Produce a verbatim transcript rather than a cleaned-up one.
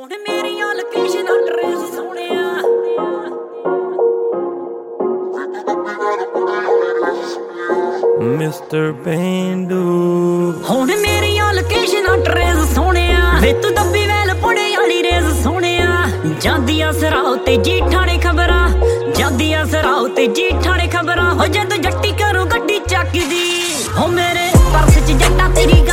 ਹੁਣ ਮੇਰੀਆਂ ਲੋਕੇਸ਼ਨਾਂ ਟਰੇਸ ਸੋਹਣਿਆ ਮਿਸਟਰ ਪੇਂਡੂ ਹੁਣ ਮੇਰੀਆਂ ਲੋਕੇਸ਼ਨਾਂ ਟਰੇਸ ਸੋਹਣਿਆ ਵੇ ਤੂੰ ਦੱਬੀ ਵੈਲ ਪੁੜੇ ਵਾਲੀ ਰੇਸ ਸੋਹਣਿਆ ਜਾਂਦੀਆਂ ਸਰਾਉ ਤੇ ਜੀਠਾਣੇ ਖਬਰਾਂ ਜਾਂਦੀਆਂ ਸਰਾਉ ਤੇ ਜੀਠਾਣੇ ਖਬਰਾਂ ਹੋ ਜਦ ਜੱਟੀ ਕਰੋ ਗੱਡੀ ਚੱਕਦੀ ਹੋ ਮੇਰੇ ਪਰਸ ਚ ਜੱਟਾ ਤੇਰੀ